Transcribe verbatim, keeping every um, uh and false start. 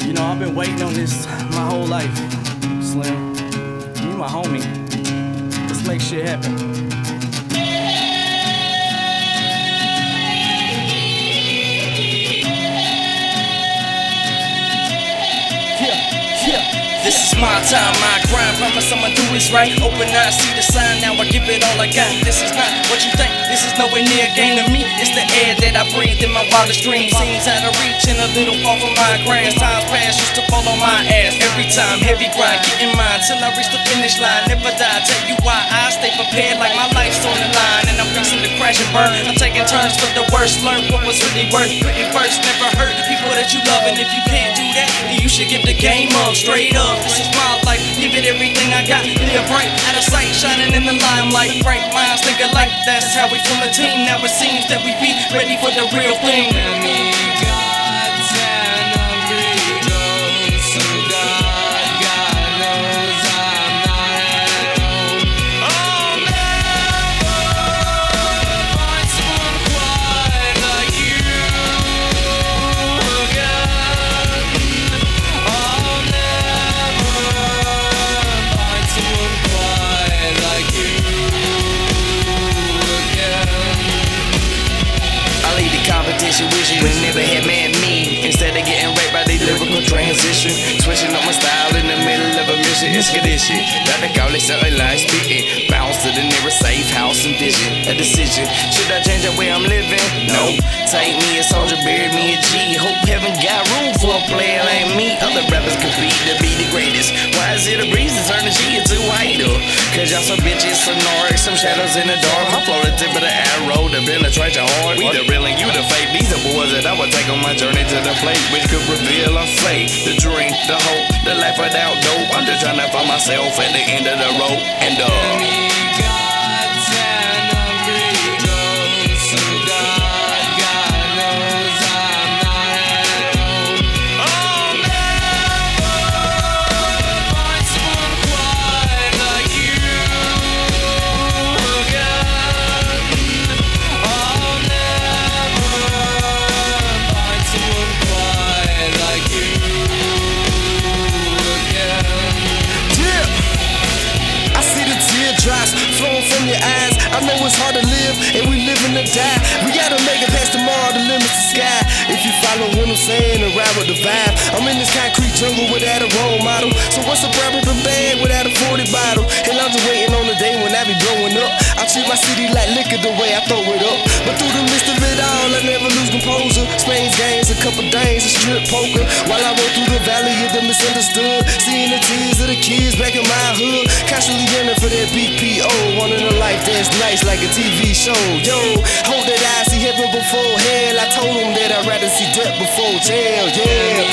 You know, I've been waiting on this my whole life, Slim. You my homie. Let's make shit happen. This is my time, my grind. Promise I'ma do what's right. Open eyes, see the sign. Now I give it all I got. This is not what you think. This is nowhere near a game to me. It's the air that I breathe in my wildest dreams. Seems out of reach and a little far from my grass. Times past used to fall on my ass. Every time, heavy grind, getting mine till I reach the finish line. Never die. Tell you why I stay prepared like my life's on the line. And I'm fixing to crash and burn. I'm taking turns for the worst. Learn what was really worth. Putting first, never hurt the people that you love. And if you can't do that, then you should give the game up. Straight up. This is my life, give it everything I got. Live right, out of sight, shining in the limelight. Bright minds think alike, that's how we form a team. Now it seems that we be ready for the real thing. Wishing you never had met me. Instead of getting raped by the lyrical transition, switching up my style in the middle of a mission. It's good as shit. Got the call it something like spitting. Bounce to the nearest safe house and vision. A decision. Should I change the way I'm living? No. Take me a soldier, bury me a G. Hope heaven got room for a player like me. Other rappers compete to be the greatest. Why is it a breeze to turn the G into idol? Cause y'all some bitches, some narcs, some shadows in the dark. My flow the tip of the arrow to penetrate your heart. We the real and you the fake. These are boys that I would take on my journey to the plate, which could reveal a fate. The dream, the hope, the life without dope. I'm just trying to find myself at the end of the road. And uh drops flowing from your eyes. I know it's hard to live and we living to die. We gotta make it past tomorrow, the limit's the sky. If you follow what I'm saying and ride with the vibe, I'm in this concrete jungle without a role model. So what's the problem with bag without a forty bottle? And I'm just waiting on the day when I be blowing up. I treat my city like liquor the way I throw it up. But through the midst of it all, I never lose composure. Spain's games, a couple days of strip poker. While I roll through the valley of the misunderstood, seeing the tears of the kids back in my hood, constantly yearning for that B P O, wanting a life that's nice like a T V show. Yo, hope that I see heaven before hell. I told them that I'd rather see death before jail. Yeah.